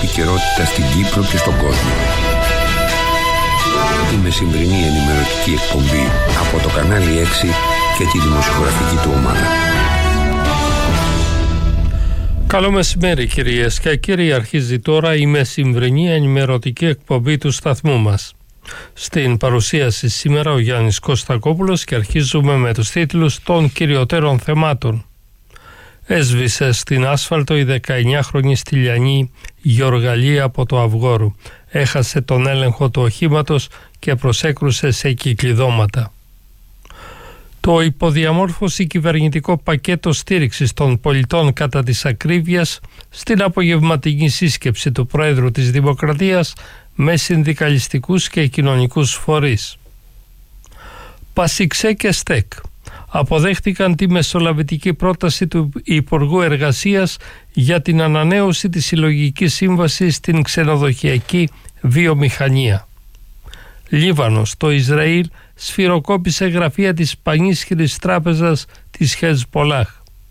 επικαιρότητα στην Κύπρο και στον κόσμο. Η μεσημβρινή ενημερωτική εκπομπή από το κανάλι 6 και τη δημοσιογραφική του ομάδα. Καλό μεσημέρι κυρίες και κύριοι, αρχίζει τώρα η μεσημβρινή ενημερωτική εκπομπή του σταθμού μας. Στην παρουσίαση σήμερα ο Γιάννης Κωστακόπουλος και αρχίζουμε με τους τίτλους των κυριωτέρων θεμάτων. Έσβησε στην άσφαλτο η 19χρονη Στυλιανή Γιοργαλή από το Αυγόρου. Έχασε τον έλεγχο του οχήματος και προσέκρουσε σε κυκλειδώματα. Το υποδιαμόρφωση κυβερνητικό πακέτο στήριξης των πολιτών κατά της ακρίβειας στην απογευματινή σύσκεψη του Πρόεδρου της Δημοκρατίας με συνδικαλιστικούς και κοινωνικούς φορείς. Πασιξέ και ΣΤΕΚ αποδέχτηκαν τη μεσολαβητική πρόταση του Υπουργού Εργασίας για την ανανέωση της συλλογικής σύμβασης στην ξενοδοχειακή βιομηχανία. Λίβανος, το Ισραήλ σφυροκόπησε γραφεία της πανίσχυρης τράπεζας της Χεζμπολάχ.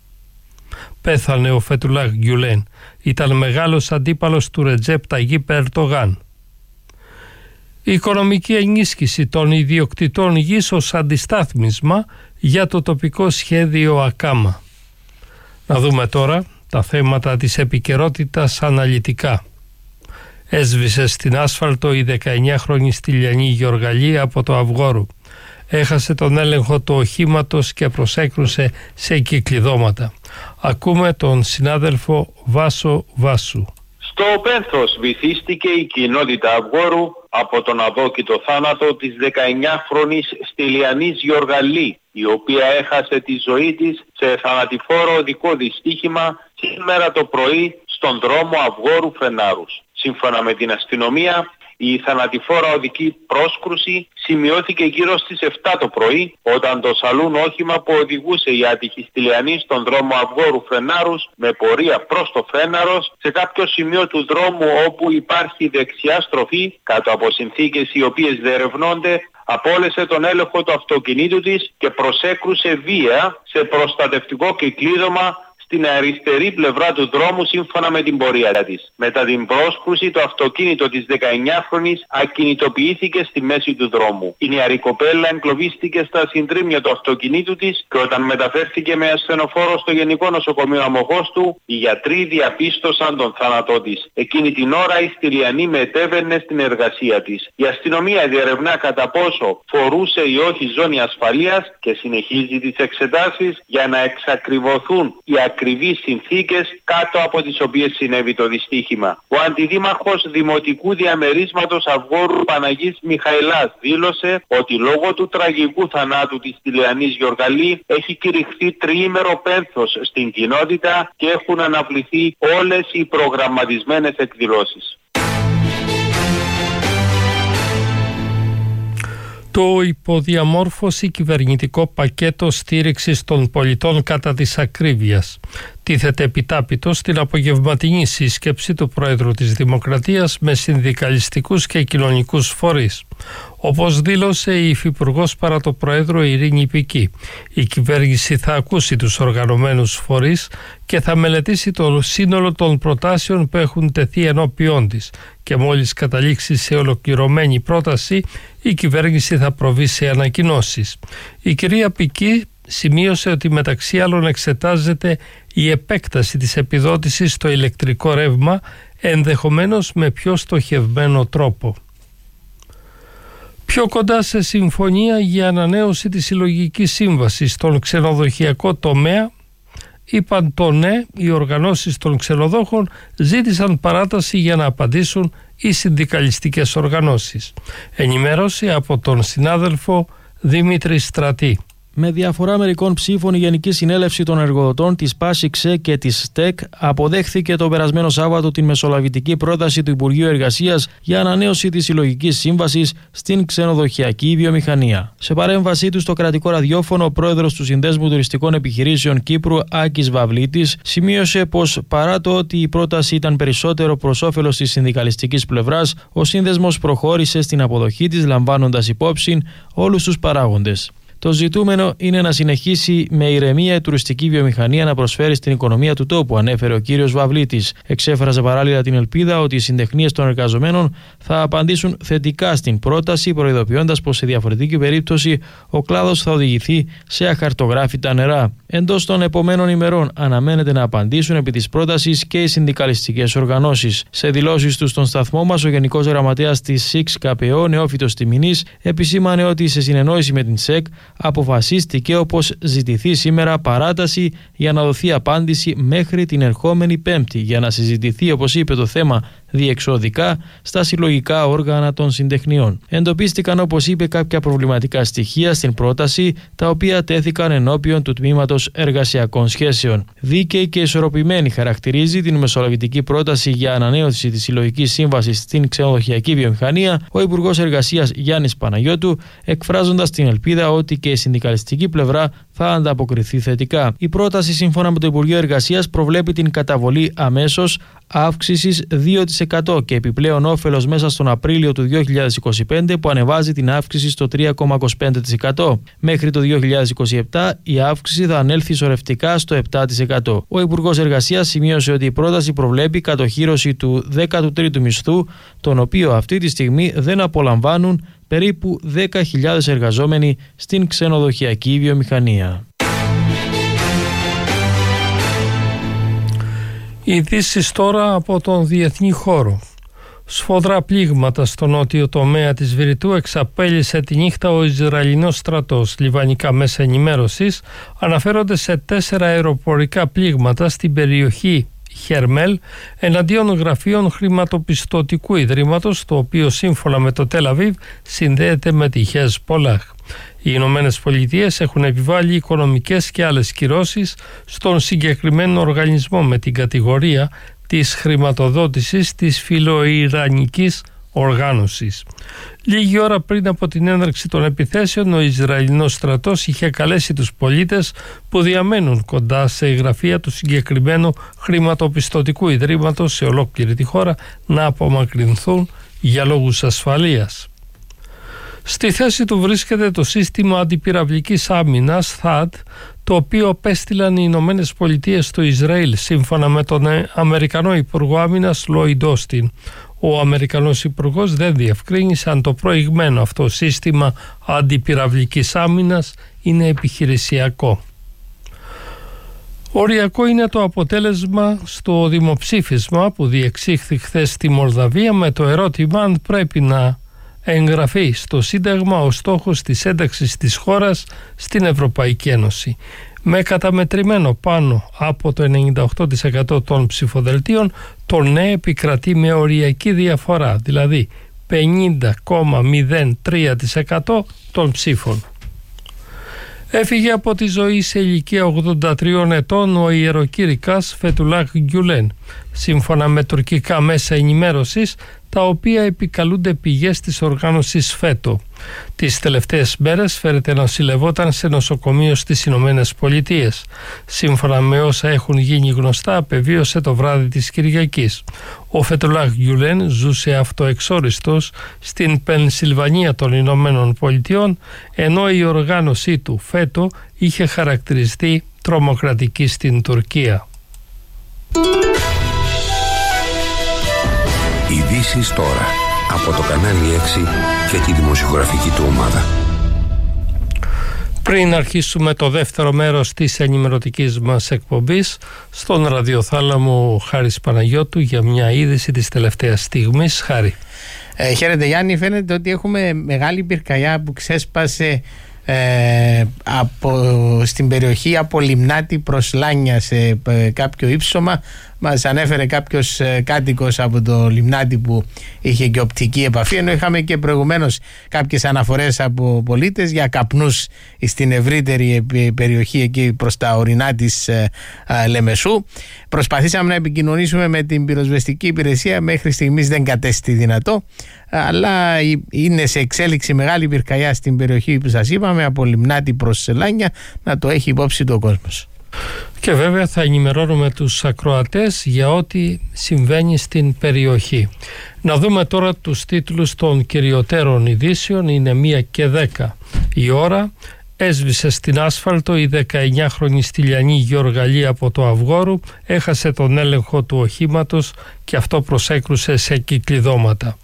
Πέθανε ο Φετουλάχ Γκιουλέν, ήταν μεγάλος αντίπαλος του Ρετζέπ Ταγίπ Ερντογάν. Η οικονομική ενίσχυση των ιδιοκτητών γης ως αντιστάθμισμα για το τοπικό σχέδιο ΑΚΑΜΑ. Να δούμε τώρα τα θέματα της επικαιρότητας αναλυτικά. Έσβησε στην άσφαλτο η 19χρονη Στυλιανή Γιοργαλή από το Αυγόρου. Έχασε τον έλεγχο του οχήματος και προσέκρουσε σε κυκλειδώματα. Ακούμε τον συνάδελφο Βάσο Βάσου. Στο πένθος βυθίστηκε η κοινότητα Αυγόρου από τον αδόκητο θάνατο της 19χρονης Στυλιανής Γιοργαλή, η οποία έχασε τη ζωή της σε θανατηφόρο οδικό δυστύχημα σήμερα το πρωί στον δρόμο Αυγόρου Φενάρους. Σύμφωνα με την αστυνομία, η θανατηφόρα οδική πρόσκρουση σημειώθηκε γύρω στις 7 το πρωί, όταν το σαλούν όχημα που οδηγούσε η άτυχη Στυλιανή στον δρόμο Αυγόρου Φενάρους με πορεία προς το Φέναρος, σε κάποιο σημείο του δρόμου όπου υπάρχει δεξιά στροφή, κάτω από συνθήκες οι οποίες διερευνώνται, απόλυσε τον έλεγχο του αυτοκινήτου της και προσέκρουσε βία σε προστατευτικό κυκλείδωμα στην αριστερή πλευρά του δρόμου σύμφωνα με την πορεία της. Μετά την πρόσκρουση το αυτοκίνητο της 19χρονης ακινητοποιήθηκε στη μέση του δρόμου. Η νεαρή κοπέλα εγκλωβίστηκε στα συντρίμμια του αυτοκινήτου της και όταν μεταφέρθηκε με ασθενοφόρο στο Γενικό Νοσοκομείο Αμοχώστου, οι γιατροί διαπίστωσαν τον θάνατό της. Εκείνη την ώρα η Στυλιανή μετέβαινε στην εργασία της. Η αστυνομία διερευνά κατά πόσο φορούσε ή όχι ζώνη ασφαλείας και συνεχίζει τις εξετάσεις για να εξακριβωθούν οι ακριβείς συνθήκες κάτω από τις οποίες συνέβη το δυστύχημα. Ο αντιδήμαρχος Δημοτικού Διαμερίσματος Αυγόρου Παναγής Μιχαηλάς δήλωσε ότι λόγω του τραγικού θανάτου της Στυλιανής Γιοργαλή έχει κηρυχθεί τριήμερο πένθος στην κοινότητα και έχουν αναβληθεί όλες οι προγραμματισμένες εκδηλώσεις. Το υποδιαμόρφωση κυβερνητικό πακέτο στήριξης των πολιτών κατά της ακρίβειας τίθεται επιτάπητο στην απογευματινή σύσκεψη του Πρόεδρου της Δημοκρατίας με συνδικαλιστικούς και κοινωνικούς φορείς. Όπως δήλωσε η Υφυπουργός παρά το Πρόεδρο Ειρήνη Πική, η κυβέρνηση θα ακούσει τους οργανωμένους φορείς και θα μελετήσει το σύνολο των προτάσεων που έχουν τεθεί ενώπιόν της και μόλις καταλήξει σε ολοκληρωμένη πρόταση η κυβέρνηση θα προβεί σε ανακοινώσεις. Η κυρία Πική σημείωσε ότι μεταξύ άλλων εξετάζεται η επέκταση της επιδότησης στο ηλεκτρικό ρεύμα, ενδεχομένως με πιο στοχευμένο τρόπο. Πιο κοντά σε συμφωνία για ανανέωση της συλλογικής σύμβασης στον ξενοδοχειακό τομέα, είπαν το ναι, οι οργανώσεις των ξενοδόχων ζήτησαν παράταση για να απαντήσουν οι συνδικαλιστικές οργανώσεις. Ενημέρωση από τον συνάδελφο Δημήτρη Στρατή. Με διαφορά μερικών ψήφων, η Γενική Συνέλευση των Εργοδοτών της Πασιξέ και της ΣΤΕΚ αποδέχθηκε το περασμένο Σάββατο την μεσολαβητική πρόταση του Υπουργείου Εργασίας για ανανέωση της συλλογικής σύμβασης στην ξενοδοχειακή βιομηχανία. Σε παρέμβασή του στο κρατικό ραδιόφωνο, ο πρόεδρος του Συνδέσμου Τουριστικών Επιχειρήσεων Κύπρου, Άκης Βαβλίτης, σημείωσε πως παρά το ότι η πρόταση ήταν περισσότερο προς όφελος της συνδικαλιστικής πλευράς, ο σύνδεσμος προχώρησε στην αποδοχή της λαμβάνοντας υπόψη όλους τους παράγοντες. Το ζητούμενο είναι να συνεχίσει με ηρεμία η τουριστική βιομηχανία να προσφέρει στην οικονομία του τόπου, ανέφερε ο κύριος Βαυλίτης. Εξέφρασε παράλληλα την ελπίδα ότι οι συντεχνίες των εργαζομένων θα απαντήσουν θετικά στην πρόταση, προειδοποιώντας πως σε διαφορετική περίπτωση ο κλάδος θα οδηγηθεί σε αχαρτογράφητα νερά. Εντός των επομένων ημερών αναμένεται να απαντήσουν επί της πρότασης και οι συνδικαλιστικές οργανώσεις. Σε δηλώσεις του στον σταθμό μας, ο Γενικός Γραμματέας της ΣΥΚΣ ΚΠΟ, Νεόφυτος Τιμινής, επισήμανε ότι σε συνεννόηση με την ΣΕΚ αποφασίστηκε όπως ζητηθεί σήμερα παράταση για να δοθεί απάντηση μέχρι την ερχόμενη Πέμπτη, για να συζητηθεί, όπως είπε, το θέμα διεξοδικά στα συλλογικά όργανα των συντεχνιών. Εντοπίστηκαν, όπως είπε, κάποια προβληματικά στοιχεία στην πρόταση, τα οποία τέθηκαν ενώπιον του Τμήματος Εργασιακών Σχέσεων. Δίκαιη και ισορροπημένη χαρακτηρίζει την μεσολαβητική πρόταση για ανανέωση της συλλογικής σύμβασης στην ξενοδοχειακή βιομηχανία ο Υπουργός Εργασίας Γιάννης Παναγιώτου, εκφράζοντας την ελπίδα ότι και η συνδικαλιστική πλευρά θα ανταποκριθεί θετικά. Η πρόταση, σύμφωνα με το Υπουργείο Εργασίας, προβλέπει την καταβολή αμέσως αύξησης 2% και επιπλέον όφελος μέσα στον Απρίλιο του 2025, που ανεβάζει την αύξηση στο 3,25%. Μέχρι το 2027 η αύξηση θα ανέλθει σωρευτικά στο 7%. Ο Υπουργός Εργασίας σημείωσε ότι η πρόταση προβλέπει κατοχύρωση του 13ου μισθού, τον οποίο αυτή τη στιγμή δεν απολαμβάνουν περίπου 10.000 εργαζόμενοι στην ξενοδοχειακή βιομηχανία. Ειδήσεις τώρα από τον διεθνή χώρο. Σφοδρά πλήγματα στο νότιο τομέα της Βηρητού εξαπέλυσε τη νύχτα ο Ισραηλινός στρατός. Λιβανικά μέσα ενημέρωσης αναφέρονται σε 4 αεροπορικά πλήγματα στην περιοχή Χερμέλ εναντίον γραφείων χρηματοπιστωτικού ιδρύματος, το οποίο σύμφωνα με το Τελ Αβίβ συνδέεται με τη Χεσπολάχ. Οι Ηνωμένες Πολιτείες έχουν επιβάλει οικονομικές και άλλες κυρώσεις στον συγκεκριμένο οργανισμό με την κατηγορία της χρηματοδότησης της φιλοϊρανικής οργάνωσης. Λίγη ώρα πριν από την έναρξη των επιθέσεων, ο Ισραηλινός στρατός είχε καλέσει τους πολίτες που διαμένουν κοντά σε γραφεία του συγκεκριμένου χρηματοπιστωτικού ιδρύματος σε ολόκληρη τη χώρα να απομακρυνθούν για λόγους ασφαλείας. Στη θέση του βρίσκεται το σύστημα αντιπυραυλικής άμυνας THAAD, το οποίο απέστειλαν οι Ηνωμένες Πολιτείες στο Ισραήλ, σύμφωνα με τον Αμερικανό Υπουργό Άμυνας Λόιντ Όστιν. Ο Αμερικανός Υπουργός δεν διευκρίνησε αν το προηγμένο αυτό σύστημα αντιπυραυλικής άμυνας είναι επιχειρησιακό. Οριακό είναι το αποτέλεσμα στο δημοψήφισμα που διεξήχθη χθες στη Μολδαβία, με το ερώτημα αν πρέπει να εγγραφεί στο Σύνταγμα ο στόχος της ένταξης της χώρας στην Ευρωπαϊκή Ένωση. Με καταμετρημένο πάνω από το 98% των ψηφοδελτίων, το ναι επικρατεί με οριακή διαφορά, δηλαδή 50,03% των ψήφων. Έφυγε από τη ζωή σε ηλικία 83 ετών ο ιεροκήρυκας Φετουλάχ Γκιουλέν, σύμφωνα με τουρκικά μέσα ενημέρωσης, τα οποία επικαλούνται πηγές της οργάνωσης ΦΕΤΟ. Τις τελευταίες μέρες φέρεται να νοσηλευόταν σε νοσοκομείο στις Ηνωμένες Πολιτείες. Σύμφωνα με όσα έχουν γίνει γνωστά, απεβίωσε το βράδυ της Κυριακής. Ο Φετουλάχ Γκιουλέν ζούσε αυτοεξόριστος στην Πενσιλβανία των Ηνωμένων Πολιτειών, ενώ η οργάνωσή του ΦΕΤΟ είχε χαρακτηριστεί τρομοκρατική στην Τουρκία. Ειδήσεις τώρα από το κανάλι 6 και τη δημοσιογραφική του ομάδα. Πριν αρχίσουμε το δεύτερο μέρος της ενημερωτικής μας εκπομπής, στον ραδιοθάλαμο Χάρης Παναγιώτου για μια είδηση της τελευταίας στιγμής. Χάρη. Χαίρετε Γιάννη, φαίνεται ότι έχουμε μεγάλη πυρκαγιά που ξέσπασε στην περιοχή από Λιμνάτη προς Λάνια σε κάποιο ύψωμα. Μας ανέφερε κάποιος κάτοικος από το Λιμνάτι που είχε και οπτική επαφή, ενώ είχαμε και προηγουμένως κάποιες αναφορές από πολίτες για καπνούς στην ευρύτερη περιοχή εκεί προς τα ορεινά της Λεμεσού. Προσπαθήσαμε να επικοινωνήσουμε με την πυροσβεστική υπηρεσία, μέχρι στιγμής δεν κατέστη δυνατό, αλλά είναι σε εξέλιξη μεγάλη πυρκαγιά στην περιοχή που σας είπαμε, από Λιμνάτι προς Λάνια, να το έχει υπόψη του ο κόσμος. Και βέβαια θα ενημερώνουμε τους ακροατές για ό,τι συμβαίνει στην περιοχή. Να δούμε τώρα τους τίτλους των κυριωτέρων ειδήσεων. Είναι 1:10 η ώρα. Έσβησε στην άσφαλτο η 19χρονη Στυλιανή Γεωργαλή από το Αυγόρου, έχασε τον έλεγχο του οχήματος και αυτό προσέκρουσε σε κυκλειδώματα.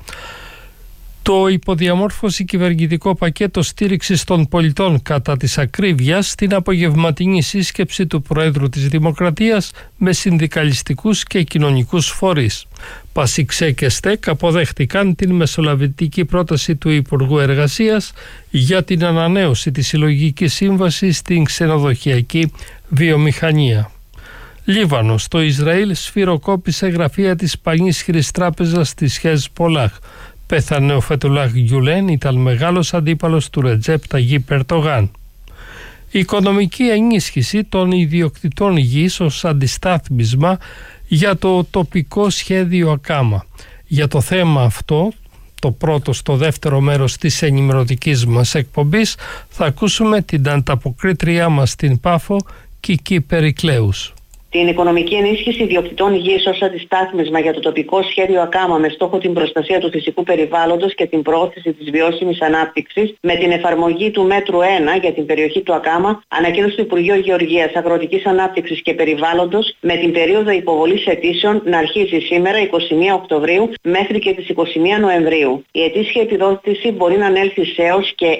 Το υποδιαμόρφωση κυβερνητικό πακέτο στήριξης των πολιτών κατά της ακρίβειας στην απογευματινή σύσκεψη του Προέδρου της Δημοκρατίας με συνδικαλιστικούς και κοινωνικούς φορείς. Πασιξέ και ΣΤΕΚ αποδέχτηκαν την μεσολαβητική πρόταση του Υπουργού Εργασίας για την ανανέωση της συλλογικής σύμβασης στην ξενοδοχειακή βιομηχανία. Λίβανος, το Ισραήλ σφυροκόπησε γραφεία της πανίσχυρης τράπεζας της Χεζμπολάχ. Πέθανε ο Φετουλάχ Γκιουλέν, ήταν μεγάλος αντίπαλος του Ρετζέπ Ταγίπ Ερντογάν. Η οικονομική ενίσχυση των ιδιοκτητών γης ως αντιστάθμισμα για το τοπικό σχέδιο ΑΚΑΜΑ. Για το θέμα αυτό, το πρώτο στο δεύτερο μέρος της ενημερωτικής μας εκπομπής, θα ακούσουμε την ανταποκρίτριά μας στην Πάφο, Κική Περικλέους. Την οικονομική ενίσχυση ιδιοκτητών γης ως αντιστάθμισμα για το τοπικό σχέδιο ΑΚΑΜΑ με στόχο την προστασία του φυσικού περιβάλλοντος και την προώθηση της βιώσιμης ανάπτυξης με την εφαρμογή του μέτρου 1 για την περιοχή του ΑΚΑΜΑ, ανακοίνωσε το Υπουργείο Γεωργίας, Αγροτικής Ανάπτυξης και Περιβάλλοντος, με την περίοδο υποβολής αιτήσεων να αρχίζει σήμερα 21 Οκτωβρίου μέχρι και τις 21 Νοεμβρίου. Η ετήσια επιδότηση μπορεί να ανέλθει σε έως και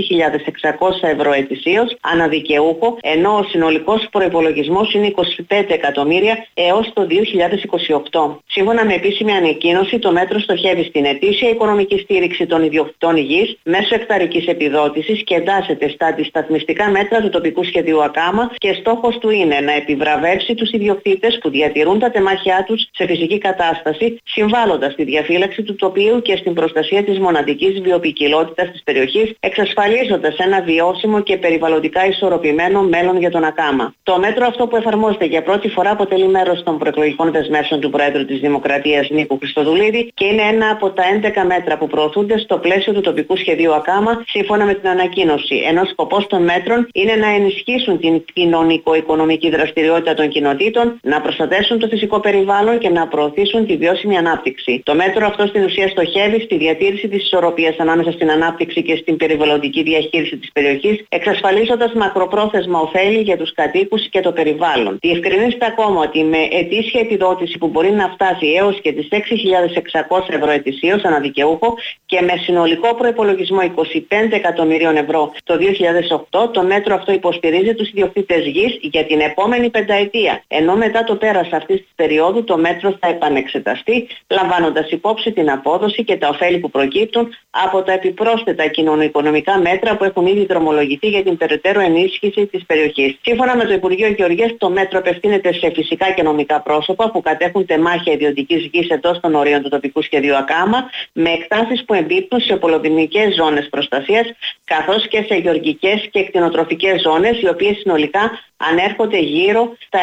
6.600 ευρώ ετησίως αναδικαιούχο, ενώ ο συνολικός προϋπολογισμός είναι 25 εκατομμύρια έως το 2028. Σύμφωνα με επίσημη ανακοίνωση, το μέτρο στοχεύει στην ετήσια οικονομική στήριξη των ιδιοκτητών γης μέσω εκταρικής επιδότησης και εντάσσεται στα αντισταθμιστικά μέτρα του τοπικού σχεδίου ΑΚΑΜΑ και στόχος του είναι να επιβραβεύσει τους ιδιοκτήτες που διατηρούν τα τεμάχια τους σε φυσική κατάσταση, συμβάλλοντας στη διαφύλαξη του τοπίου και στην προστασία της μοναδικής βιοποικιλότητας της περιοχής, εξασφαλίζοντας ένα βιώσιμο και περιβαλλοντικά ισορροπημένο μέλλον για τον ΑΚΑΜΑ. Το μέτρο αυτό που εφαρμόζεται για πρώτη φορά αποτελεί μέρος των προεκλογικών δεσμεύσεων του Προέδρου της Δημοκρατίας Νίκου Χριστοδουλίδη και είναι ένα από τα 11 μέτρα που προωθούνται στο πλαίσιο του τοπικού σχεδίου ΑΚΑΜΑ σύμφωνα με την ανακοίνωση. Ενώ σκοπός των μέτρων είναι να ενισχύσουν την κοινωνικο-οικονομική δραστηριότητα των κοινοτήτων, να προστατεύσουν το φυσικό περιβάλλον και να προωθήσουν τη βιώσιμη ανάπτυξη. Το μέτρο αυτό στην ουσία στοχεύει στη διατήρηση της ισορροπίας ανάμεσα στην ανάπτυξη και στην περιβαλλοντική διαχείριση της περιοχής, εξασφαλίζοντας μακροπρόθεσμα ωφέλη για τους κατοίκους και το περιβάλλον. Διευκρινίστε ακόμα ότι με ετήσια επιδότηση που μπορεί να φτάσει έως και τις 6.600 ευρώ ετησίως αναδικαιούχο και με συνολικό προϋπολογισμό 25 εκατομμυρίων ευρώ το 2008, το μέτρο αυτό υποστηρίζει τους ιδιοκτήτες γης για την επόμενη πενταετία. Ενώ μετά το πέρας αυτής της περίοδου το μέτρο θα επανεξεταστεί, λαμβάνοντας υπόψη την απόδοση και τα ωφέλη που προκύπτουν από τα επιπρόσθετα κοινωνικο-οικονομικά μέτρα που έχουν ήδη δρομολογηθεί για την περαιτέρω ενίσχυση της περιοχής. Σύμφωνα με το Υπουργείο Γεωργίας, το μέτρο απευθύνεται σε φυσικά και νομικά πρόσωπα που κατέχουν τεμάχια ιδιωτικής γης εντός των ορίων του τοπικού σχεδίου ΑΚΑΜΑ, με εκτάσεις που εμπίπτουν σε πολυδημικές ζώνες προστασίας, καθώς και σε γεωργικές και κτηνοτροφικές ζώνες, οι οποίες συνολικά ανέρχονται γύρω στα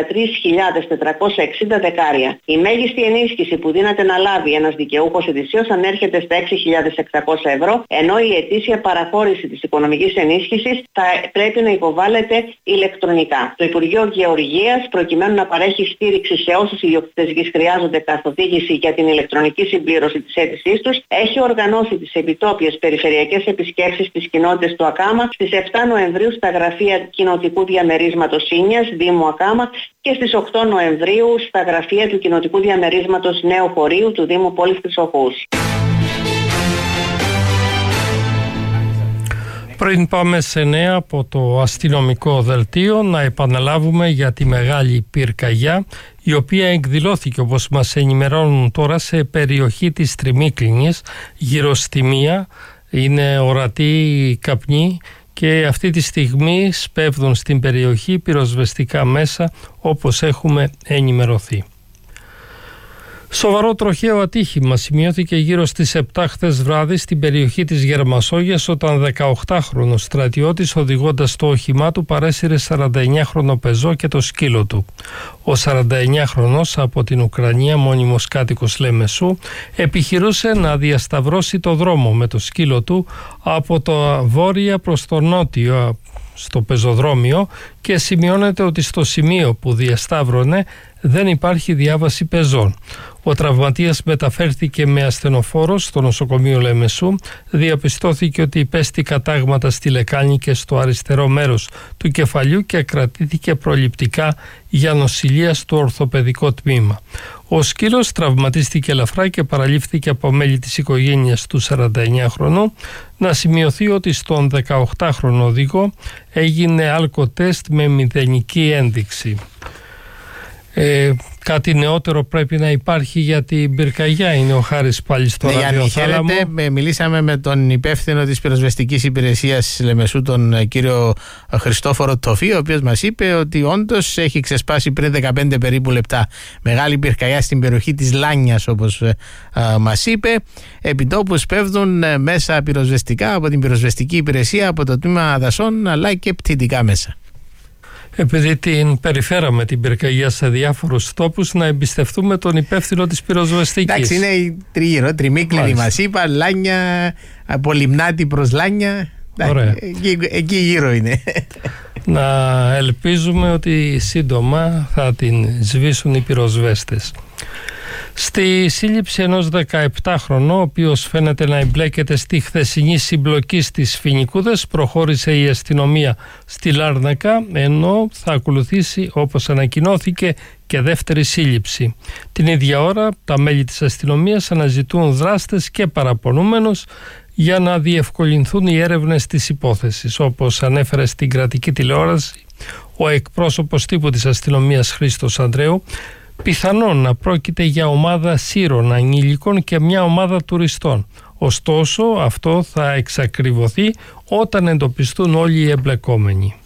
93.460 δεκάρια. Η μέγιστη ενίσχυση που δύναται να λάβει ένας δικαιούχος ετησίως ανέρχεται στα 6.600 ευρώ, ενώ η ετήσια παραχώρηση της οικονομικής ενίσχυσης θα πρέπει να υποβάλλεται ηλεκτρονικά. Το Υπουργείο Γεωργίας, προκειμένου να παρέχει στήριξη σε όσους ιδιοκτήτες γης χρειάζονται καθοδήγηση για την ηλεκτρονική συμπλήρωση της αίτησής τους, έχει οργανώσει τις επιτόπιες περιφερειακές επισκέψεις στις κοινότητες του ΑΚΑΜΑ στις 7 Νοεμβρίου στα γραφεία κοινοτικού διαμερίσματος Σίνιας, Δήμου ΑΚΑΜΑ, και στις 8 Νοεμβρίου στα γραφεία του κοινοτικού διαμερίσματος Νέου Χωρίου του Δήμου Πόλης Χρυσοχοούς. Πριν πάμε σε νέα από το αστυνομικό δελτίο, να επαναλάβουμε για τη μεγάλη πυρκαγιά, η οποία εκδηλώθηκε, όπως μας ενημερώνουν τώρα, σε περιοχή της Τριμίκλινης, γύρω στη Μία. Είναι ορατή καπνή και αυτή τη στιγμή σπέβδουν στην περιοχή πυροσβεστικά μέσα, όπως έχουμε ενημερωθεί. Σοβαρό τροχαίο ατύχημα σημειώθηκε γύρω στις 7 χθες βράδυ στην περιοχή της Γερμασόγειας, όταν 18χρονος στρατιώτης, οδηγώντας το όχημά του, παρέσυρε 49χρονο πεζό και το σκύλο του. Ο 49χρονος από την Ουκρανία, μόνιμος κάτοικος Λέμεσου, επιχειρούσε να διασταυρώσει το δρόμο με το σκύλο του από το βόρεια προς το νότιο στο πεζοδρόμιο και σημειώνεται ότι στο σημείο που διασταύρωνε δεν υπάρχει διάβαση πεζών. Ο τραυματίας μεταφέρθηκε με ασθενοφόρο στο νοσοκομείο Λεμεσού. Διαπιστώθηκε ότι υπέστη κατάγματα στη λεκάνη και στο αριστερό μέρος του κεφαλιού και κρατήθηκε προληπτικά για νοσηλεία στο ορθοπαιδικό τμήμα. Ο σκύλος τραυματίστηκε ελαφρά και παραλήφθηκε από μέλη της οικογένειας του 49χρονου. Να σημειωθεί ότι στον 18χρονο οδηγό έγινε αλκοτέστ με μηδενική ένδειξη. Κάτι νεότερο πρέπει να υπάρχει για την πυρκαγιά. Είναι ο Χάρης πάλι στο ραδιοθάλαμο. Μιλήσαμε με τον υπεύθυνο της πυροσβεστικής υπηρεσίας Λεμεσού, τον κύριο Χριστόφορο Τοφή, ο οποίος μας είπε ότι όντως έχει ξεσπάσει πριν 15 περίπου λεπτά μεγάλη πυρκαγιά στην περιοχή της Λάνιας, όπως μας είπε. Επιτόπου σπέβδουν μέσα πυροσβεστικά από την πυροσβεστική υπηρεσία, από το τμήμα δασών, αλλά και πτυτικά μέσα. Επειδή την περιφέραμε την πυρκαγιά σε διάφορους τόπους, να εμπιστευτούμε τον υπεύθυνο της πυροσβεστικής. Εντάξει, είναι τριγύρω, τριμίκλινη μας είπα, Λάνια, από Λιμνάτη προς Λάνια. Ωραία. Εκεί γύρω είναι. Να ελπίζουμε ότι σύντομα θα την σβήσουν οι πυροσβέστες. Στη σύλληψη ενός 17χρονου, ο οποίος φαίνεται να εμπλέκεται στη χθεσινή συμπλοκή στις Φοινικούδες, προχώρησε η αστυνομία στη Λάρνακα, ενώ θα ακολουθήσει, όπως ανακοινώθηκε, και δεύτερη σύλληψη. Την ίδια ώρα, τα μέλη της αστυνομίας αναζητούν δράστες και παραπονούμενους για να διευκολυνθούν οι έρευνες της υπόθεσης. Όπως ανέφερε στην κρατική τηλεόραση ο εκπρόσωπος τύπου της αστυνομίας Χρήστος Ανδρέου, πιθανόν να πρόκειται για ομάδα σύρων ανήλικων και μια ομάδα τουριστών. Ωστόσο, αυτό θα εξακριβωθεί όταν εντοπιστούν όλοι οι εμπλεκόμενοι.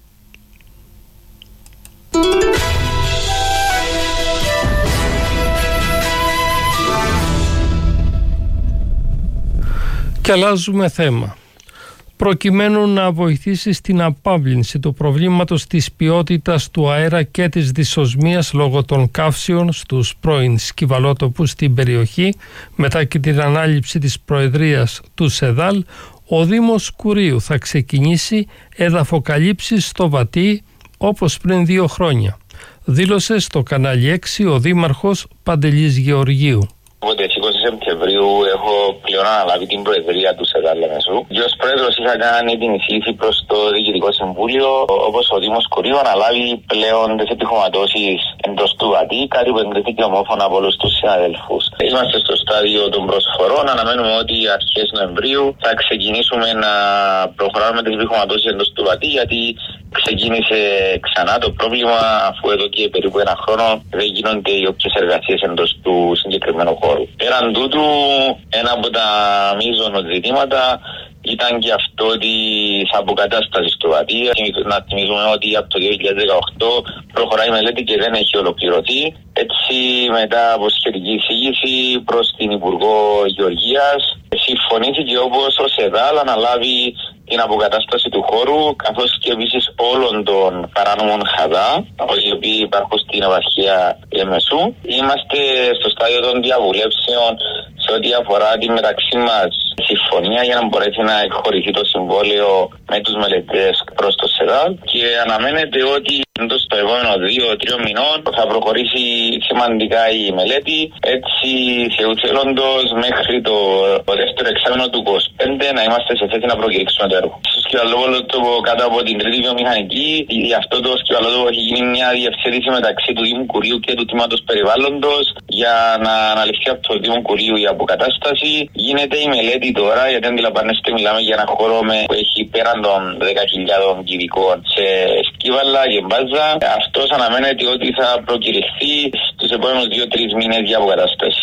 Και αλλάζουμε θέμα. Προκειμένου να βοηθήσει στην απάβλυνση του προβλήματος της ποιότητας του αέρα και της δυσοσμίας λόγω των καύσεων στους πρώην σκυβαλότοπους στην περιοχή, μετά και την ανάληψη της προεδρίας του ΣΕΔΑΛ, ο Δήμος Κουρίου θα ξεκινήσει εδαφοκαλύψεις στο Βατί όπως πριν 2 χρόνια. Δήλωσε στο κανάλι 6 ο Δήμαρχος Παντελής Γεωργίου. Οπότε στις 20 Σεπτεμβρίου έχω πλέον αναλάβει την προεδρία του ΣΕΔΑΛ Λεμεσού. Και ως πρόεδρος είχα κάνει την εισήγηση προς το Διοικητικό Συμβούλιο, όπως ο Δήμος Κουρίου αναλάβει πλέον τις επιχωματώσεις εντός του ΒΑΤΗ, κάτι που εγκριθήκε ομόφωνα από όλους τους συναδέλφους. Είμαστε στο στάδιο των προσφορών, αναμένουμε ότι αρχές Νοεμβρίου θα ξεκινήσουμε να προχωράμε τις επιχωματώσεις εντός του ΒΑΤΗ, γιατί ξεκίνησε ξανά το πρόβλημα, αφού εδώ και περίπου 1 χρόνο δεν γίνονται οι όποιες εργασίες εντός του συγκεκριμένου χώρου. Πέραν τούτου, ένα από τα μείζωνα ζητήματα ήταν και αυτό της αποκατάστασης του ΒΑΤΗ. Να θυμίζουμε ότι από το 2018 προχωράει η μελέτη και δεν έχει ολοκληρωθεί. Έτσι, μετά από σχετική εισήγηση προς την Υπουργό Γεωργίας, συμφωνήθηκε όπως ο ΣΕΔΑΛ αναλάβει την αποκατάσταση του χώρου, καθώς και επίσης όλων των παράνομων χαδά, οι οποίοι υπάρχουν στην επαρχία Λεμεσού. Είμαστε στο στάδιο των διαβουλεύσεων σε ό,τι αφορά τη μεταξύ μας συμφωνία για να μπορέσει να εκχωρηθεί το συμβόλαιο με τους μελετές προς το ΣΕΔΑΛ, και αναμένεται ότι εντός των επόμενων 2-3 μηνών θα προχωρήσει σημαντικά η μελέτη. Έτσι, θεουθελώντας μέχρι το δεύτερο εξάμηνο του 2025 να είμαστε σε θέση να προκηρύξουμε το έργο. Στο σκυβαλότοπο κάτω από την τρίτη βιομηχανική, για αυτό το σκυβαλότοπο έχει γίνει μια διευθέτηση μεταξύ του Δήμου Κουρίου και του Τμήματος Περιβάλλοντος για να αναλυφθεί από το Δήμο Κουρίου η αποκατάσταση. Γίνεται η μελέτη τώρα, γιατί αντιλαμβάνεστε μιλάμε για ένα χώρο που έχει πέραν των 10.000 κυβικών σε σκύβαλα και μπάζα. Αυτός αναμένεται ότι θα προκηρυχθεί στους επόμενους 2-3 μήνες για αποκατάσταση.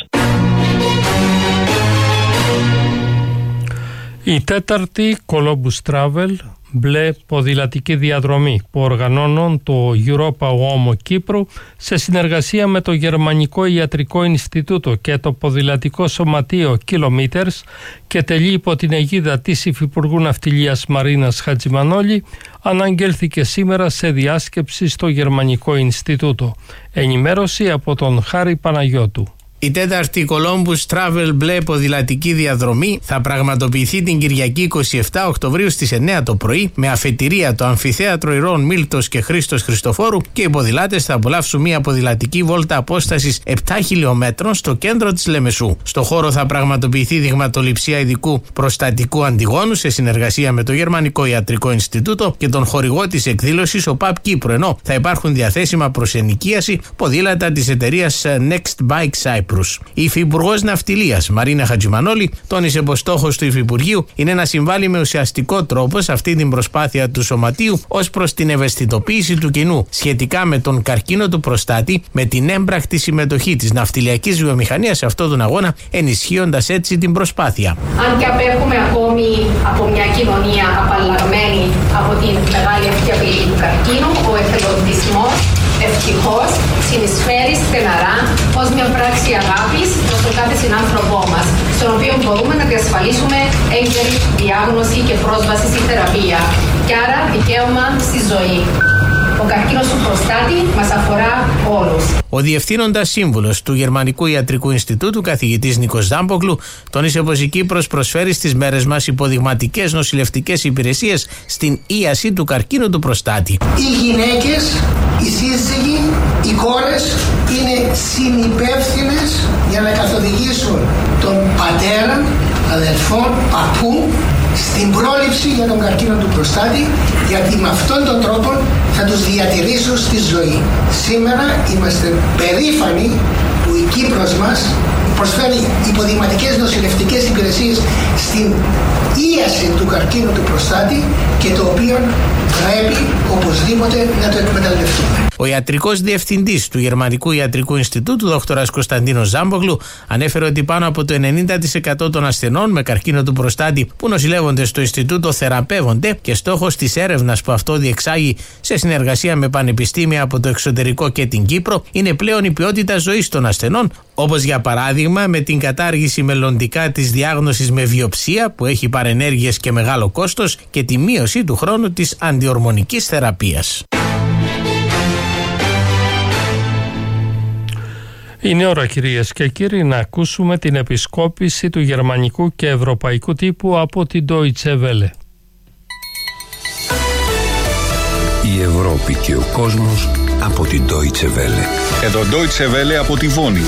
Η τέταρτη Columbus Travel, μπλε ποδηλατική διαδρομή που οργανώνουν το Europa Omo Κύπρου σε συνεργασία με το Γερμανικό Ιατρικό Ινστιτούτο και το Ποδηλατικό Σωματείο Kilometers και τελεί υπό την αιγίδα της Υφυπουργού Ναυτιλίας Μαρίνας Χατζημανόλη, αναγγέλθηκε σήμερα σε διάσκεψη στο Γερμανικό Ινστιτούτο. Ενημέρωση από τον Χάρη Παναγιώτου. Η τέταρτη Columbus Travel μπλε ποδηλατική διαδρομή θα πραγματοποιηθεί την Κυριακή 27 Οκτωβρίου στις 9 το πρωί με αφετηρία το Αμφιθέατρο Ηρώων Μίλτος και Χρήστος Χριστοφόρου και οι ποδηλάτες θα απολαύσουν μια ποδηλατική βόλτα απόστασης 7 χιλιόμετρων στο κέντρο της Λεμεσού. Στο χώρο θα πραγματοποιηθεί δειγματοληψία ειδικού προστατικού αντιγόνου σε συνεργασία με το Γερμανικό Ιατρικό Ινστιτούτο και τον χορηγό της εκδήλωσης, ο ΠΑΠ Κύπρο, ενώ θα υπάρχουν διαθέσιμα προς ενοικίαση ποδήλατα της εταιρείας Next Bike Cyprus. Η Υφυπουργός Ναυτιλίας Μαρίνα Χατζημανόλη τόνισε πως στόχος του Υφυπουργείου είναι να συμβάλλει με ουσιαστικό τρόπο σε αυτή την προσπάθεια του Σωματείου ως προς την ευαισθητοποίηση του κοινού σχετικά με τον καρκίνο του προστάτη, με την έμπρακτη συμμετοχή της ναυτιλιακής βιομηχανίας σε αυτόν τον αγώνα, ενισχύοντας έτσι την προσπάθεια. Αν και απέχουμε ακόμη από μια κοινωνία απαλλαγμένη από την μεγάλη αυτή απειλή του καρκίνου, ο εθελοντισμός ευτυχώς συνεισφέρει στεναρά ως μια πράξη αγάπης προς τον κάθε συνάνθρωπό μας, στον οποίο μπορούμε να διασφαλίσουμε έγκαιρη διάγνωση και πρόσβαση στη θεραπεία και άρα δικαίωμα στη ζωή. Ο καρκίνος του προστάτη μας αφορά όλους. Ο Διευθύνοντας Σύμβουλος του Γερμανικού Ιατρικού Ινστιτούτου, καθηγητής Νίκος Ζάμπογλου, τόνισε πως η Κύπρος προσφέρει στις μέρες μας υποδειγματικές νοσηλευτικές υπηρεσίες στην ίαση του καρκίνου του προστάτη. Οι γυναίκες, οι σύζυγοι, οι κόρες είναι συνυπεύθυνες για να καθοδηγήσουν τον πατέρα, αδελφόν, παππού στην πρόληψη για τον καρκίνο του προστάτη, γιατί με αυτόν τον τρόπο θα τους διατηρήσουν στη ζωή. Σήμερα είμαστε περήφανοι που η Κύπρος μας προσφέρει υποδειγματικές νοσηλευτικές υπηρεσίες στην ίαση του καρκίνου του προστάτη και το οποίο πρέπει οπωσδήποτε να το εκμεταλλευτούμε. Ο ιατρικός διευθυντής του Γερμανικού Ιατρικού Ινστιτούτου, Δ. Κωνσταντίνος Ζάμπογλου, ανέφερε ότι πάνω από το 90% των ασθενών με καρκίνο του προστάτη που νοσηλεύονται στο Ινστιτούτο θεραπεύονται και στόχος της έρευνας που αυτό διεξάγει σε συνεργασία με πανεπιστήμια από το εξωτερικό και την Κύπρο είναι πλέον η ποιότητα ζωής των ασθενών, όπως για παράδειγμα με την κατάργηση μελλοντικά της διάγνωσης με βιοψία που έχει παρενέργειες και μεγάλο κόστος και τη μείωση του χρόνου της αντιορμονικής θεραπείας. Είναι ώρα, κυρίες και κύριοι, να ακούσουμε την επισκόπηση του γερμανικού και ευρωπαϊκού τύπου από την Deutsche Welle. Η Ευρώπη και ο κόσμος από την Deutsche Welle. Εδώ Deutsche Welle από τη Βόνη.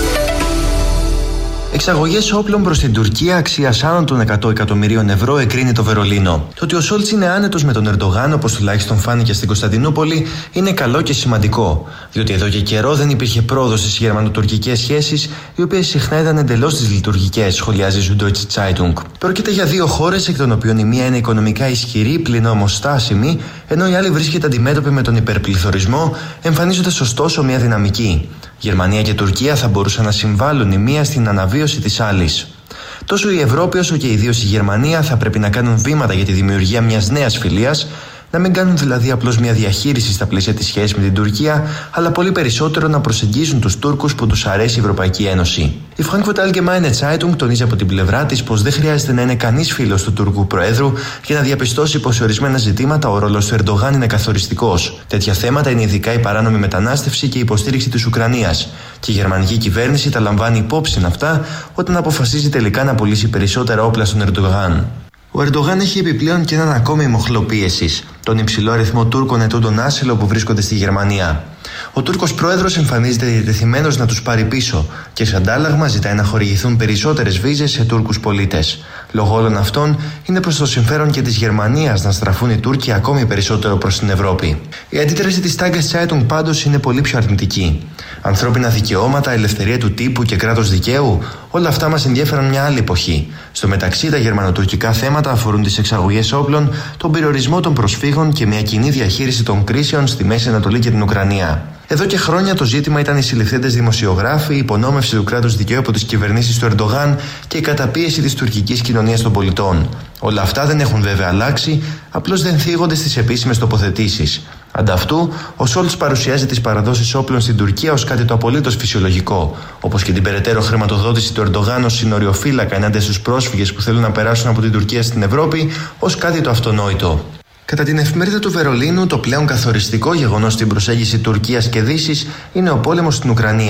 Εξαγωγές όπλων προς την Τουρκία αξίας άνω των 100 εκατομμυρίων ευρώ εκρίνει το Βερολίνο. Το ότι ο Σόλτς είναι άνετος με τον Ερντογάν, όπως τουλάχιστον φάνηκε στην Κωνσταντινούπολη, είναι καλό και σημαντικό. Διότι εδώ και καιρό δεν υπήρχε πρόοδος στις γερμανοτουρκικές σχέσεις, οι οποίες συχνά ήταν εντελώς δυσλειτουργικές, σχολιάζει η Süddeutsche Zeitung. Πρόκειται για δύο χώρες, εκ των οποίων η μία είναι οικονομικά ισχυρή, πλην όμως στάσιμη, ενώ η άλλη βρίσκεται αντιμέτωπη με τον υπερπληθωρισμό, εμφανίζοντας ωστόσο μια δυναμική. Γερμανία και Τουρκία θα μπορούσαν να συμβάλλουν η μία στην αναβίωση της άλλης. Τόσο η Ευρώπη όσο και ιδίως η Γερμανία θα πρέπει να κάνουν βήματα για τη δημιουργία μιας νέας φιλίας, να μην κάνουν δηλαδή απλώς μια διαχείριση στα πλαίσια της σχέσης με την Τουρκία, αλλά πολύ περισσότερο να προσεγγίζουν τους Τούρκους που τους αρέσει η Ευρωπαϊκή Ένωση. Η Frankfurt Allgemeine Zeitung τονίζει από την πλευρά της πως δεν χρειάζεται να είναι κανείς φίλος του Τούρκου Προέδρου για να διαπιστώσει πως σε ορισμένα ζητήματα ο ρόλος του Ερντογάν είναι καθοριστικός. Τέτοια θέματα είναι ειδικά η παράνομη μετανάστευση και η υποστήριξη της Ουκρανίας. Και η γερμανική κυβέρνηση τα λαμβάνει υπόψη αυτά όταν αποφασίζει τελικά να πουλήσει περισσότερα όπλα στον Ερντογάν. Ο Ερντογάν έχει επιπλέον και έναν ακόμη μοχλό πίεσης, τον υψηλό αριθμό Τούρκων ετούντων άσυλο που βρίσκονται στη Γερμανία. Ο Τούρκος πρόεδρος εμφανίζεται διατεθειμένος να τους πάρει πίσω και σε αντάλλαγμα ζητάει να χορηγηθούν περισσότερες βίζες σε Τούρκους πολίτες. Λόγω όλων αυτών, είναι προς το συμφέρον και της Γερμανίας να στραφούν οι Τούρκοι ακόμη περισσότερο προς την Ευρώπη. Η αντίδραση της Tageszeitung πάντως είναι πολύ πιο αρνητική. Ανθρώπινα δικαιώματα, ελευθερία του τύπου και κράτος δικαίου, όλα αυτά μας ενδιαφέραν μια άλλη εποχή. Στο μεταξύ, τα γερμανοτουρκικά θέματα αφορούν τις εξαγωγές όπλων, τον περιορισμό των προσφύγων και μια κοινή διαχείριση των κρίσεων στη Μέση Ανατολή και την Ουκρανία. Εδώ και χρόνια το ζήτημα ήταν οι συλληφθέντες δημοσιογράφοι, η υπονόμευση του κράτους δικαίου από τις κυβερνήσεις του Ερντογάν και η καταπίεση της τουρκικής κοινωνίας των πολιτών. Όλα αυτά δεν έχουν βέβαια αλλάξει, απλώς δεν θίγονται στις επίσημες τοποθετήσεις. Ανταυτού, ο Σόλτς παρουσιάζει τις παραδόσεις όπλων στην Τουρκία ως κάτι το απολύτως φυσιολογικό, όπως και την περαιτέρω χρηματοδότηση του Ερντογάν ως συνοριοφύλακα ενάντια στους πρόσφυγες που θέλουν να περάσουν από την Τουρκία στην Ευρώπη ως κάτι το αυτονόητο. Κατά την εφημερίδα του Βερολίνου, το πλέον καθοριστικό γεγονός στην προσέγγιση Τουρκίας και Δύσης είναι ο πόλεμος στην Ουκρανία.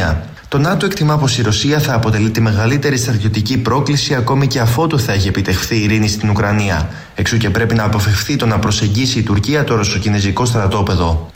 Το ΝΑΤΟ εκτιμά πως η Ρωσία θα αποτελεί τη μεγαλύτερη στρατιωτική πρόκληση ακόμη και αφότου θα έχει επιτευχθεί η ειρήνη στην Ουκρανία. Εξού και πρέπει να αποφευχθεί το να προσεγγίσει η Τουρκία το ρωσοκινεζικό στρατόπεδο.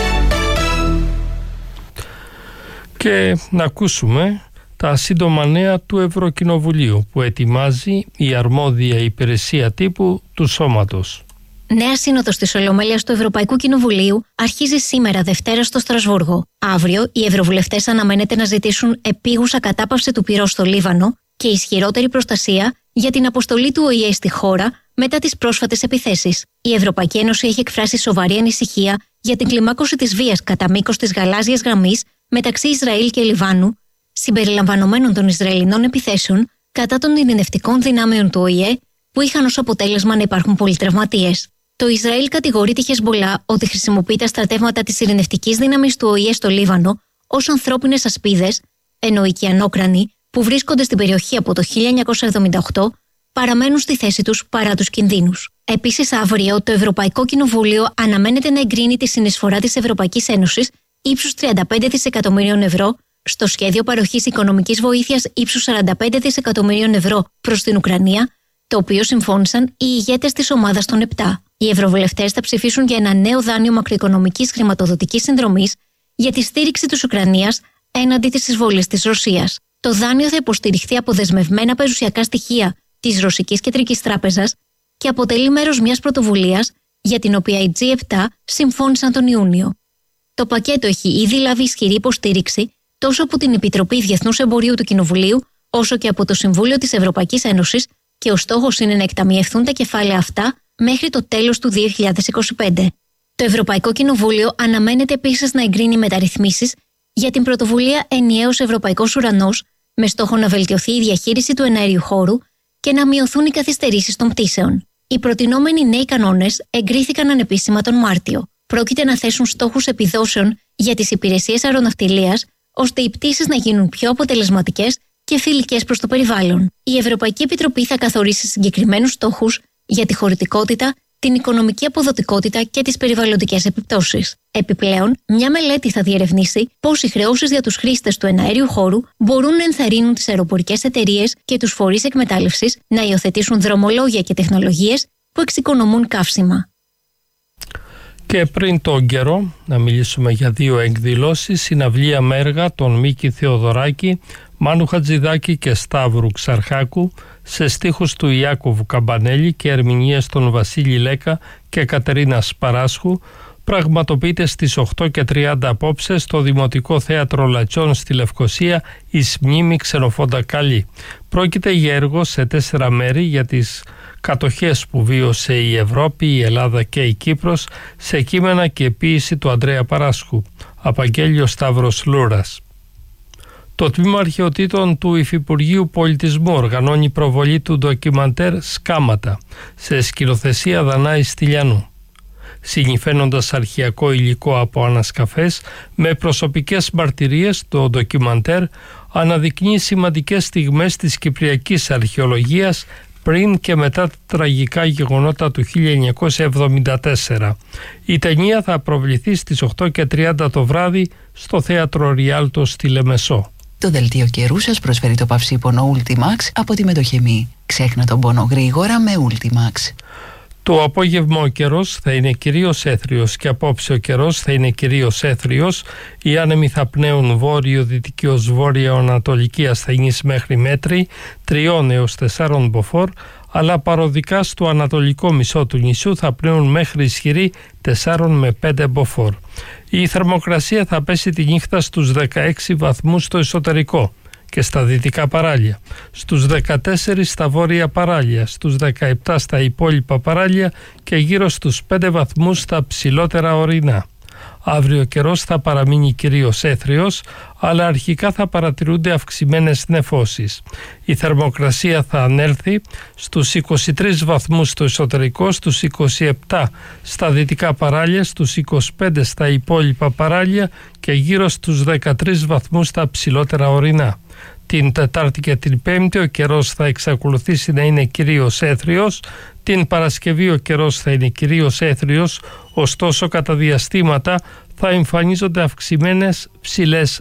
Και να ακούσουμε τα σύντομα νέα του Ευρωκοινοβουλίου που ετοιμάζει η αρμόδια υπηρεσία τύπου του Σώματος. Νέα σύνοδος της Ολομέλειας του Ευρωπαϊκού Κοινοβουλίου αρχίζει σήμερα Δευτέρα στο Στρασβούργο. Αύριο οι ευρωβουλευτές αναμένεται να ζητήσουν επίγουσα κατάπαυση του πυρός στο Λίβανο και ισχυρότερη προστασία για την αποστολή του ΟΗΕ στη χώρα μετά τις πρόσφατες επιθέσεις. Η Ευρωπαϊκή Ένωση έχει εκφράσει σοβαρή ανησυχία για την κλιμάκωση της βίας κατά μήκος της γαλάζιας γραμμής μεταξύ Ισραήλ και Λιβάνου, συμπεριλαμβανομένων των Ισραηλινών επιθέσεων κατά των ειρηνευτικών δυνάμεων του ΟΗΕ, που είχαν ως αποτέλεσμα να υπάρχουν πολλοί τραυματίες. Το Ισραήλ κατηγορεί τη Χεσμπολά ότι χρησιμοποιεί τα στρατεύματα της ειρηνευτικής δύναμης του ΟΗΕ στο Λίβανο ως ανθρώπινες ασπίδες, ενώ οι οικιανόκρανοι που βρίσκονται στην περιοχή από το 1978 παραμένουν στη θέση τους παρά τους κινδύνους. Επίσης, αύριο το Ευρωπαϊκό Κοινοβούλιο αναμένεται να εγκρίνει τη συνεισφορά της Ευρωπαϊκής Ένωσης ύψους 35 δισεκατομμυρίων ευρώ στο σχέδιο παροχής οικονομικής βοήθειας ύψους 45 δισεκατομμυρίων ευρώ προς την Ουκρανία, το οποίο συμφώνησαν οι ηγέτες της ομάδας των 7. Οι ευρωβουλευτές θα ψηφίσουν για ένα νέο δάνειο μακροοικονομικής χρηματοδοτικής συνδρομής για τη στήριξη της Ουκρανίας έναντι της εισβολής της Ρωσίας. Το δάνειο θα υποστηριχθεί από δεσμευμένα περιουσιακά στοιχεία της Ρωσικής Κεντρικής Τράπεζας και αποτελεί μέρος μιας πρωτοβουλίας για την οποία οι G7 συμφώνησαν τον Ιούνιο. Το πακέτο έχει ήδη λάβει ισχυρή υποστήριξη τόσο από την Επιτροπή Διεθνούς Εμπορίου του Κοινοβουλίου όσο και από το Συμβούλιο της Ευρωπαϊκής Ένωσης, και ο στόχος είναι να εκταμιευθούν τα κεφάλαια αυτά μέχρι το τέλος του 2025. Το Ευρωπαϊκό Κοινοβούλιο αναμένεται επίσης να εγκρίνει μεταρρυθμίσεις για την πρωτοβουλία Ενιαίος Ευρωπαϊκός Ουρανός, με στόχο να βελτιωθεί η διαχείριση του εναέριου χώρου και να μειωθούν οι καθυστερήσεις των πτήσεων. Οι προτινόμενοι νέοι κανόνες εγκρίθηκαν ανεπίσημα τον Μάρτιο. Πρόκειται να θέσουν στόχους επιδόσεων για τις υπηρεσίες αεροναυτιλίας, ώστε οι πτήσεις να γίνουν πιο αποτελεσματικές και φιλικές προς το περιβάλλον. Η Ευρωπαϊκή Επιτροπή θα καθορίσει συγκεκριμένους στόχους για τη χωρητικότητα, την οικονομική αποδοτικότητα και τις περιβαλλοντικές επιπτώσεις. Επιπλέον, μια μελέτη θα διερευνήσει πώς οι χρεώσεις για τους χρήστες του εναέριου χώρου μπορούν να ενθαρρύνουν τις αεροπορικές εταιρείες και τους φορείς εκμετάλλευσης να υιοθετήσουν δρομολόγια και τεχνολογίες που εξοικονομούν καύσιμα. Και πριν τον καιρό, να μιλήσουμε για δύο εκδηλώσεις: συναυλία με έργα των Μίκη Θεοδωράκη, Μάνου Χατζηδάκη και Σταύρου Ξαρχάκου, σε στίχους του Ιάκωβου Καμπανέλη και ερμηνείες των Βασίλη Λέκα και Κατερίνας Παράσχου, πραγματοποιείται στις 8:30 απόψε στο Δημοτικό Θέατρο Λατσιών στη Λευκοσία εις μνήμη Ξενοφόντα Καλή. Πρόκειται για έργο σε 4 μέρη για τις κατοχές που βίωσε η Ευρώπη, η Ελλάδα και η Κύπρος, σε κείμενα και ποίηση του Ανδρέα Παράσχου. Απαγγέλει ο Σταύρος Λούρας. Το Τμήμα Αρχαιοτήτων του Υφυπουργείου Πολιτισμού οργανώνει προβολή του ντοκιμαντέρ «Σκάματα» σε σκηνοθεσία Δανάη Στυλιανού. Συνυφαίνοντας αρχαιακό υλικό από ανασκαφές με προσωπικές μαρτυρίες, το ντοκιμαντέρ αναδεικνύει σημαντικές στιγμές της κυπριακής αρχαιολογίας πριν και μετά τα τραγικά γεγονότα του 1974. Η ταινία θα προβληθεί στις 8:30 το βράδυ στο Θέατρο Ριάλτο στη Λεμεσό. Το δελτίο καιρού σας προσφέρει το παυσίπονο Ultimax από τη Μετοχεμή. Ξέχνα τον πόνο γρήγορα με Ultimax. Το απόγευμα ο καιρός θα είναι κυρίως έθριος και απόψε ο καιρός θα είναι κυρίως έθριος. Οι άνεμοι θα πνέουν βόρειο-δυτική ως βόρειο-ανατολική ασθενής μέχρι μέτρη, 3 έως 4 μποφόρ, αλλά παροδικά στο ανατολικό μισό του νησιού θα πνέουν μέχρι ισχυρή 4 με 5 μποφόρ. Η θερμοκρασία θα πέσει τη νύχτα στους 16 βαθμούς στο εσωτερικό και στα δυτικά παράλια, στους 14 στα βόρεια παράλια, στους 17 στα υπόλοιπα παράλια και γύρω στους 5 βαθμούς στα ψηλότερα ορεινά. Αύριο ο καιρός θα παραμείνει κυρίως έθριος, αλλά αρχικά θα παρατηρούνται αυξημένες νεφώσεις. Η θερμοκρασία θα ανέλθει στους 23 βαθμούς στο εσωτερικό, στους 27 στα δυτικά παράλια, στους 25 στα υπόλοιπα παράλια και γύρω στους 13 βαθμούς στα ψηλότερα ορεινά. Την Τετάρτη και την Πέμπτη ο καιρός θα εξακολουθήσει να είναι κυρίως έθριος. Την Παρασκευή ο καιρός θα είναι κυρίως έθριος, ωστόσο κατά διαστήματα θα εμφανίζονται αυξημένες ψηλές